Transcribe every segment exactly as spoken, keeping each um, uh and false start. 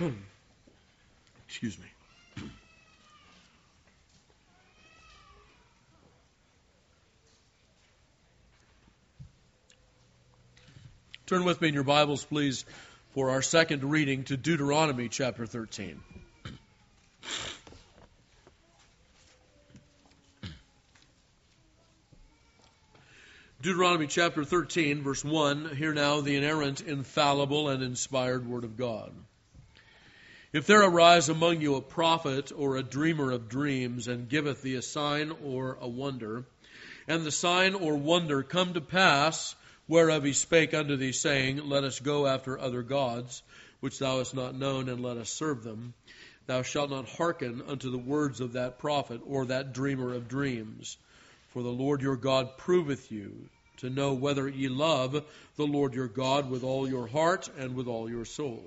Excuse me. Turn with me in your Bibles, please, for our second reading to Deuteronomy chapter thirteen. Deuteronomy chapter thirteen, verse one, hear now the inerrant, infallible, and inspired word of God. If there arise among you a prophet or a dreamer of dreams, and giveth thee a sign or a wonder, and the sign or wonder come to pass, whereof he spake unto thee, saying, Let us go after other gods, which thou hast not known, and let us serve them. Thou shalt not hearken unto the words of that prophet or that dreamer of dreams. For the Lord your God proveth you, to know whether ye love the Lord your God with all your heart and with all your soul.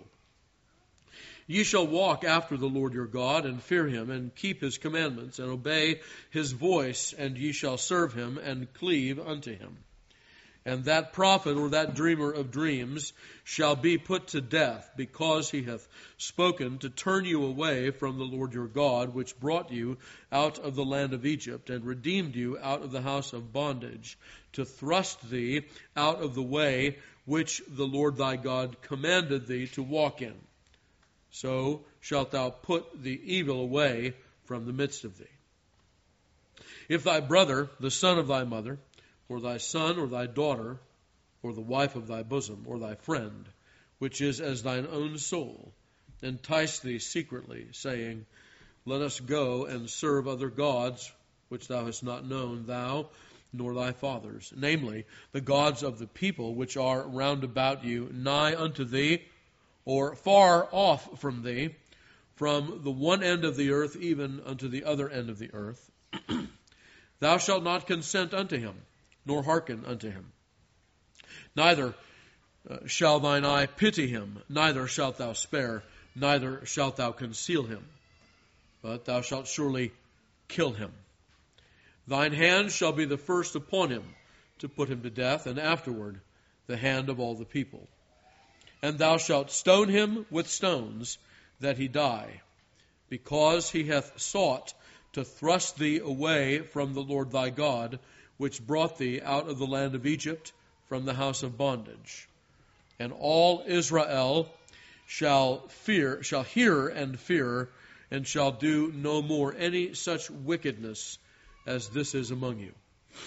Ye shall walk after the Lord your God, and fear him, and keep his commandments, and obey his voice, and ye shall serve him, and cleave unto him. And that prophet or that dreamer of dreams shall be put to death, because he hath spoken to turn you away from the Lord your God, which brought you out of the land of Egypt, and redeemed you out of the house of bondage, to thrust thee out of the way which the Lord thy God commanded thee to walk in. So shalt thou put the evil away from the midst of thee. If thy brother, the son of thy mother, or thy son, or thy daughter, or the wife of thy bosom, or thy friend, which is as thine own soul, entice thee secretly, saying, Let us go and serve other gods, which thou hast not known, thou nor thy fathers, namely, the gods of the people which are round about you, nigh unto thee, or far off from thee, from the one end of the earth even unto the other end of the earth. Thou shalt not consent unto him, nor hearken unto him. Neither uh, shall thine eye pity him, neither shalt thou spare, neither shalt thou conceal him, but thou shalt surely kill him. Thine hand shall be the first upon him to put him to death, and afterward the hand of all the people. And thou shalt stone him with stones, that he die, because he hath sought to thrust thee away from the Lord thy God, which brought thee out of the land of Egypt from the house of bondage. And all Israel shall fear, shall hear and fear, and shall do no more any such wickedness as this is among you.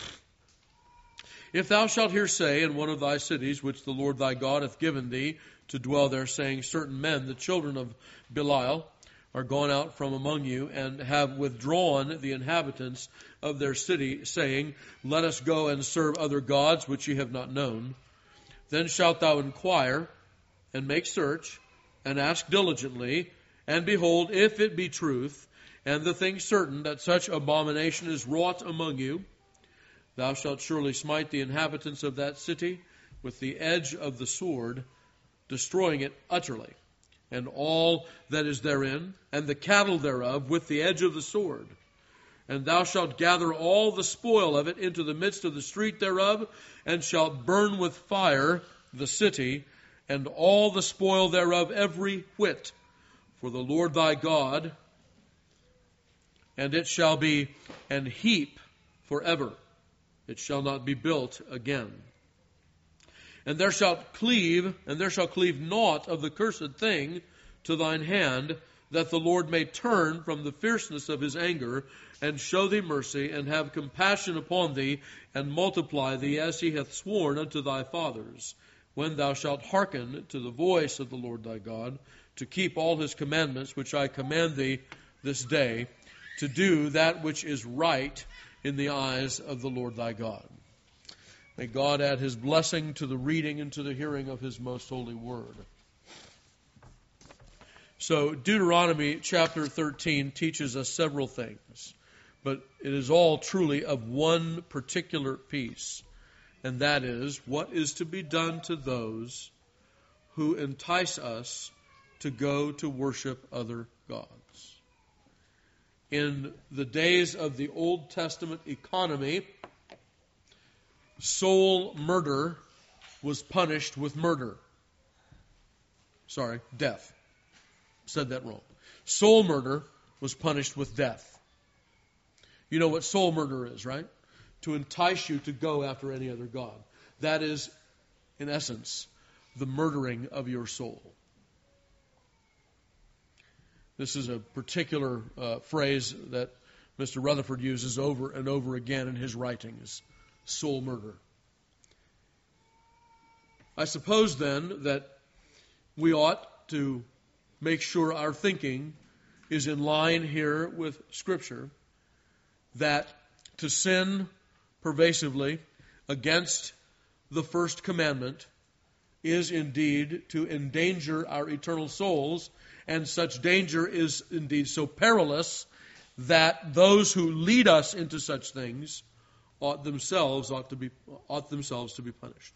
If thou shalt hear say in one of thy cities, which the Lord thy God hath given thee to dwell there, saying, Certain men, the children of Belial, are gone out from among you, and have withdrawn the inhabitants of their city, saying, Let us go and serve other gods which ye have not known. Then shalt thou inquire, and make search, and ask diligently, and behold, if it be truth, and the thing certain that such abomination is wrought among you, thou shalt surely smite the inhabitants of that city with the edge of the sword, destroying it utterly, and all that is therein, and the cattle thereof, with the edge of the sword. And thou shalt gather all the spoil of it into the midst of the street thereof, and shalt burn with fire the city, and all the spoil thereof every whit, for the Lord thy God, and it shall be an heap forever. It shall not be built again. And there shalt cleave, and there shall cleave naught of the cursed thing to thine hand, that the Lord may turn from the fierceness of his anger, and show thee mercy, and have compassion upon thee, and multiply thee, as he hath sworn unto thy fathers, when thou shalt hearken to the voice of the Lord thy God, to keep all his commandments which I command thee this day, to do that which is right in the eyes of the Lord thy God. May God add his blessing to the reading and to the hearing of his most holy word. So Deuteronomy chapter thirteen teaches us several things, but it is all truly of one particular piece, and that is what is to be done to those who entice us to go to worship other gods. In the days of the Old Testament economy, soul murder was punished with murder. Sorry, death. said that wrong. Soul murder was punished with death. You know what soul murder is, right? To entice you to go after any other god. That is, in essence, the murdering of your soul. This is a particular uh, phrase that Mister Rutherford uses over and over again in his writings. Soul murder. I suppose then that we ought to make sure our thinking is in line here with Scripture, that to sin pervasively against the first commandment is indeed to endanger our eternal souls, and such danger is indeed so perilous that those who lead us into such things ought themselves ought to be ought themselves to be punished.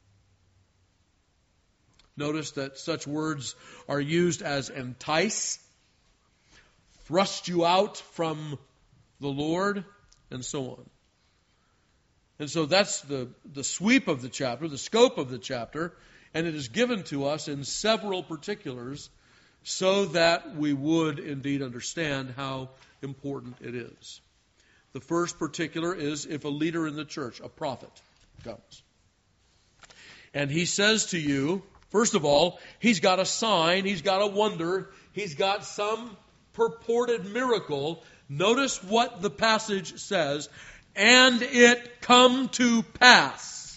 Notice that such words are used as entice, thrust you out from the Lord, and so on. And so that's the, the sweep of the chapter, the scope of the chapter, and it is given to us in several particulars so that we would indeed understand how important it is. The first particular is if a leader in the church, a prophet, comes. And he says to you, first of all, he's got a sign, he's got a wonder, he's got some purported miracle. Notice what the passage says, and it come to pass.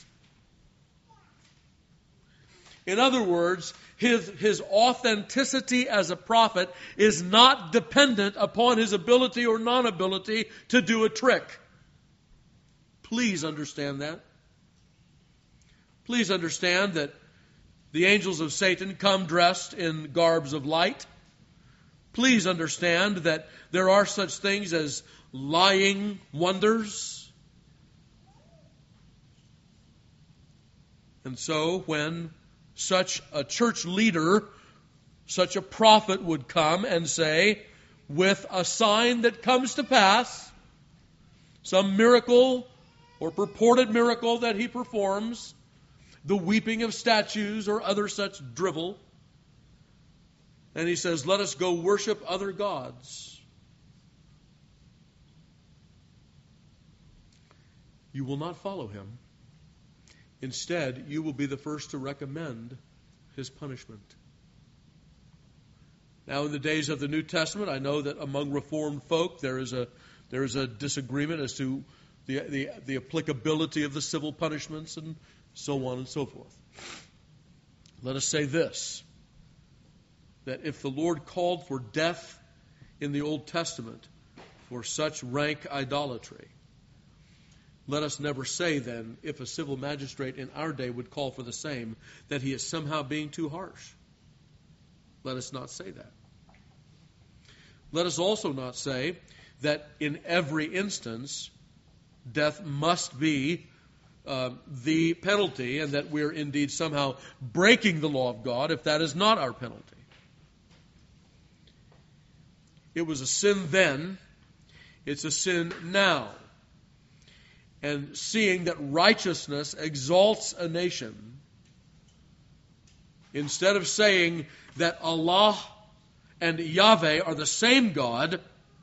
In other words, his, his authenticity as a prophet is not dependent upon his ability or non-ability to do a trick. Please understand that. Please understand that the angels of Satan come dressed in garbs of light. Please understand that there are such things as lying wonders. And so when such a church leader, such a prophet would come and say, with a sign that comes to pass, some miracle or purported miracle that he performs, the weeping of statues or other such drivel, and he says, let us go worship other gods. You will not follow him. Instead, you will be the first to recommend his punishment. Now, in the days of the New Testament, I know that among Reformed folk there is a there is a disagreement as to the the, the applicability of the civil punishments and so on and so forth. Let us say this, that if the Lord called for death in the Old Testament for such rank idolatry, let us never say then, if a civil magistrate in our day would call for the same, that he is somehow being too harsh. Let us not say that. Let us also not say that in every instance death must be uh, the penalty, and that we're indeed somehow breaking the law of God if that is not our penalty. It was a sin then, it's a sin now. And seeing that righteousness exalts a nation, instead of saying that Allah and Yahweh are the same God,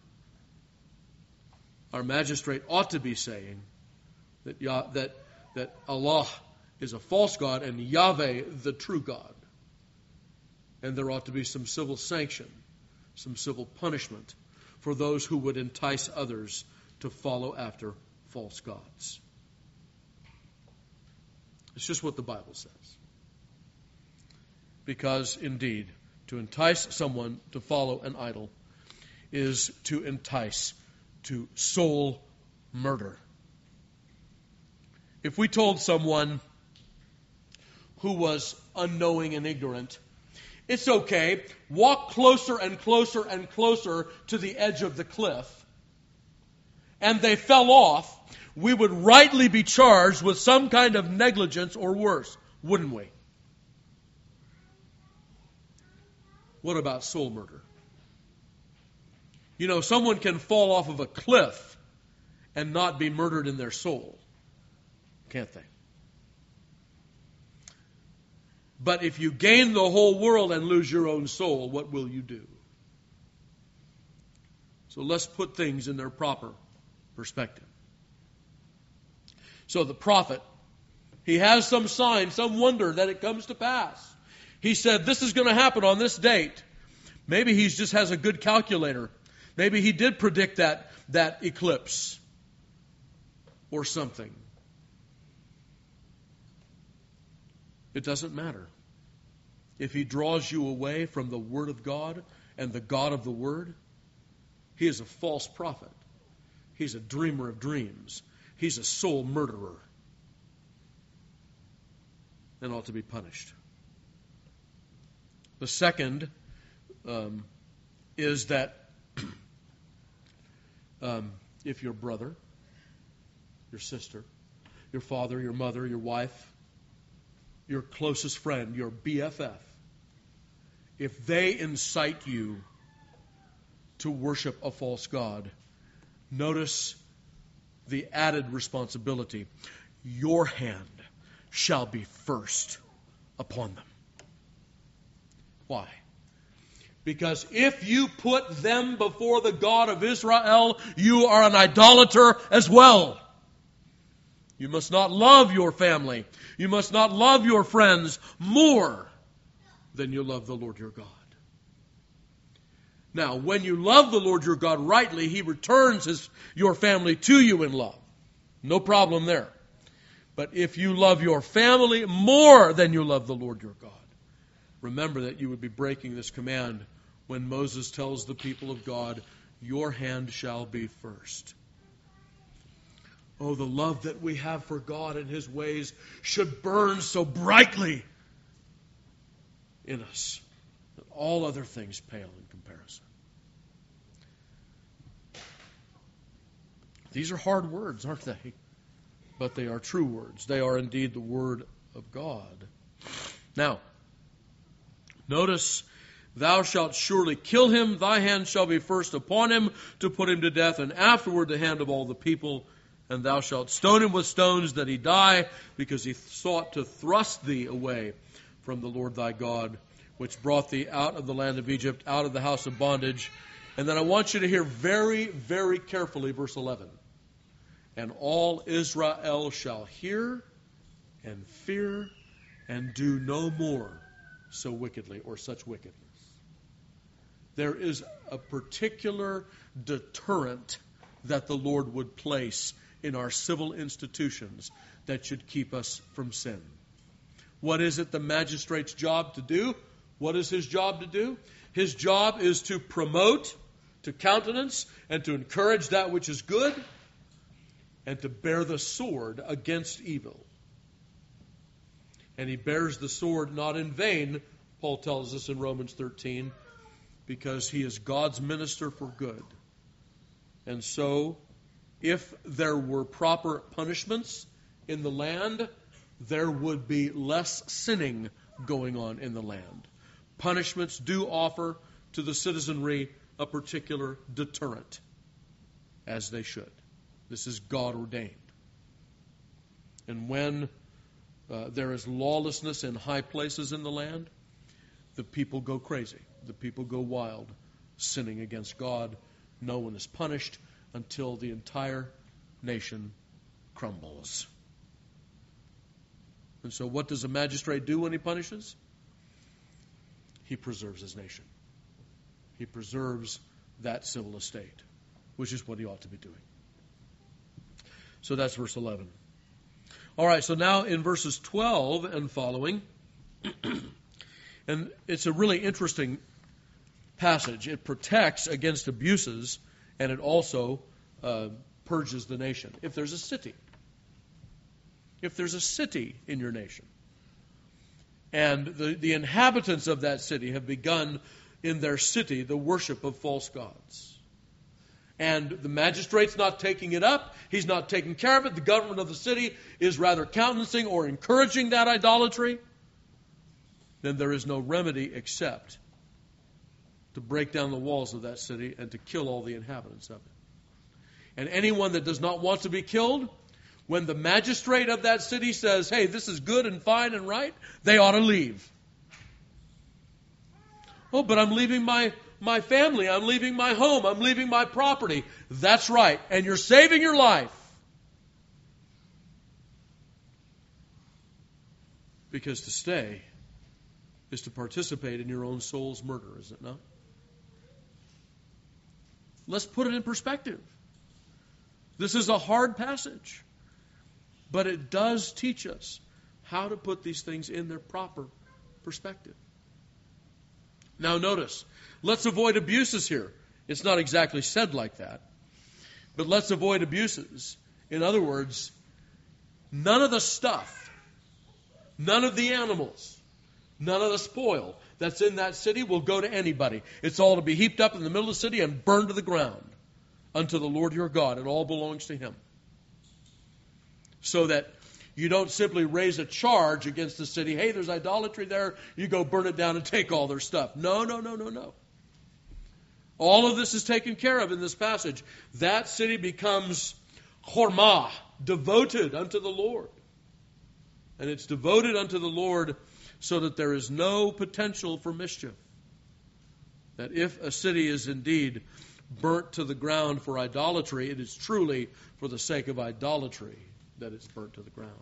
our magistrate ought to be saying that Yah, that that Allah is a false God and Yahweh the true God. And there ought to be some civil sanction, some civil punishment for those who would entice others to follow after false gods. It's just what the Bible says. Because indeed, to entice someone to follow an idol is to entice to soul murder. If we told someone who was unknowing and ignorant, it's okay, walk closer and closer and closer to the edge of the cliff, and they fell off, we would rightly be charged with some kind of negligence or worse, wouldn't we? What about soul murder? You know, someone can fall off of a cliff and not be murdered in their soul, can't they? But if you gain the whole world and lose your own soul, what will you do? So let's put things in their proper perspective. So the prophet, he has some sign, some wonder that it comes to pass. He said, this is going to happen on this date. Maybe he just has a good calculator. Maybe he did predict that, that eclipse or something. It doesn't matter. If he draws you away from the Word of God and the God of the Word, he is a false prophet. He's a dreamer of dreams. He's a soul murderer and ought to be punished. The second um, is that um, if your brother, your sister, your father, your mother, your wife, your closest friend, your B F F, if they incite you to worship a false god, notice the added responsibility. Your hand shall be first upon them. Why? Because if you put them before the God of Israel, you are an idolater as well. You must not love your family. You must not love your friends more than you love the Lord your God. Now, when you love the Lord your God rightly, He returns his, your family to you in love. No problem there. But if you love your family more than you love the Lord your God, remember that you would be breaking this command when Moses tells the people of God, your hand shall be first. Oh, the love that we have for God and His ways should burn so brightly in us that all other things pale in comparison. These are hard words, aren't they? But they are true words. They are indeed the Word of God. Now, notice, thou shalt surely kill him, thy hand shall be first upon him to put him to death, and afterward the hand of all the people. And thou shalt stone him with stones that he die, because he sought to thrust thee away from the Lord thy God, which brought thee out of the land of Egypt, out of the house of bondage. And then I want you to hear very, very carefully verse eleven. And all Israel shall hear and fear and do no more so wickedly, or such wickedness. There is a particular deterrent that the Lord would place in our civil institutions that should keep us from sin. What is it the magistrate's job to do? What is his job to do? His job is to promote, to countenance, and to encourage that which is good, and to bear the sword against evil. And he bears the sword not in vain, Paul tells us in Romans thirteen, because he is God's minister for good. And so, if there were proper punishments in the land, there would be less sinning going on in the land. Punishments do offer to the citizenry a particular deterrent, as they should. This is God ordained. And when uh, there is lawlessness in high places in the land, the people go crazy. The people go wild, sinning against God. No one is punished until the entire nation crumbles. And so what does a magistrate do when he punishes? He preserves his nation. He preserves that civil estate, which is what he ought to be doing. So that's verse eleven. All right, so now in verses twelve and following, and it's a really interesting passage. It protects against abuses, and it also uh, purges the nation. If there's a city, if there's a city in your nation, and the, the inhabitants of that city have begun in their city the worship of false gods, and the magistrate's not taking it up, he's not taking care of it, the government of the city is rather countenancing or encouraging that idolatry, then there is no remedy except to break down the walls of that city and to kill all the inhabitants of it. And anyone that does not want to be killed, when the magistrate of that city says, hey, this is good and fine and right, they ought to leave. Oh, but I'm leaving my, my family. I'm leaving my home. I'm leaving my property. That's right. And you're saving your life. Because to stay is to participate in your own soul's murder, is it not? Let's put it in perspective. This is a hard passage, but it does teach us how to put these things in their proper perspective. Now notice, let's avoid abuses here. It's not exactly said like that, but let's avoid abuses. In other words, none of the stuff, none of the animals, none of the spoil that's in that city will go to anybody. It's all to be heaped up in the middle of the city and burned to the ground unto the Lord your God. It all belongs to Him. So that you don't simply raise a charge against the city. Hey, there's idolatry there. You go burn it down and take all their stuff. No, no, no, no, no. All of this is taken care of in this passage. That city becomes chormah, devoted unto the Lord. And it's devoted unto the Lord so that there is no potential for mischief. That if a city is indeed burnt to the ground for idolatry, it is truly for the sake of idolatry that it's burnt to the ground.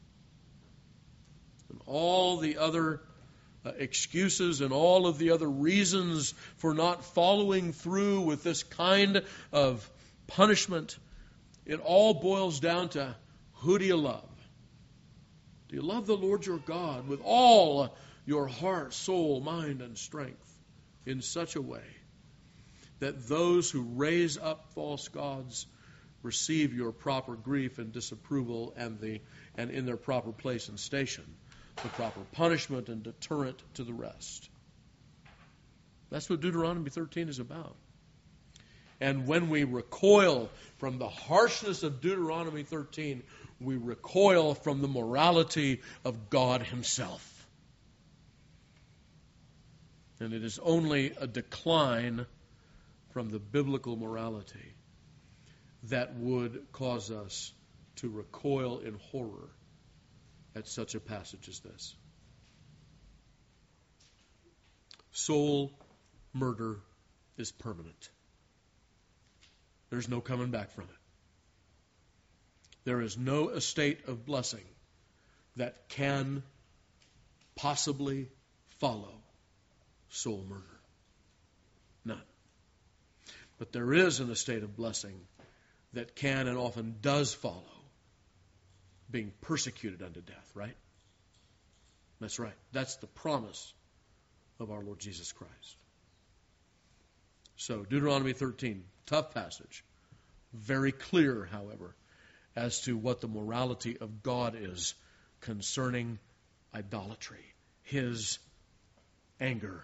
And all the other uh, excuses and all of the other reasons for not following through with this kind of punishment, it all boils down to, who do you love? Do you love the Lord your God with all your heart, soul, mind, and strength in such a way that those who raise up false gods receive your proper grief and disapproval and the and in their proper place and station, the proper punishment and deterrent to the rest? That's what Deuteronomy thirteen is about. And when we recoil from the harshness of Deuteronomy thirteen, we recoil from the morality of God Himself. And it is only a decline from the biblical morality that would cause us to recoil in horror at such a passage as this. Soul murder is permanent. There's no coming back from it. There is no estate of blessing that can possibly follow soul murder. None. But there is an estate of blessing that can and often does follow being persecuted unto death, right? That's right. That's the promise of our Lord Jesus Christ. So, Deuteronomy thirteen, tough passage. Very clear, however, as to what the morality of God is concerning idolatry. His anger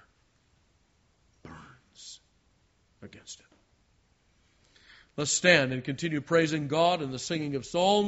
burns against it. Let's stand and continue praising God in the singing of psalms.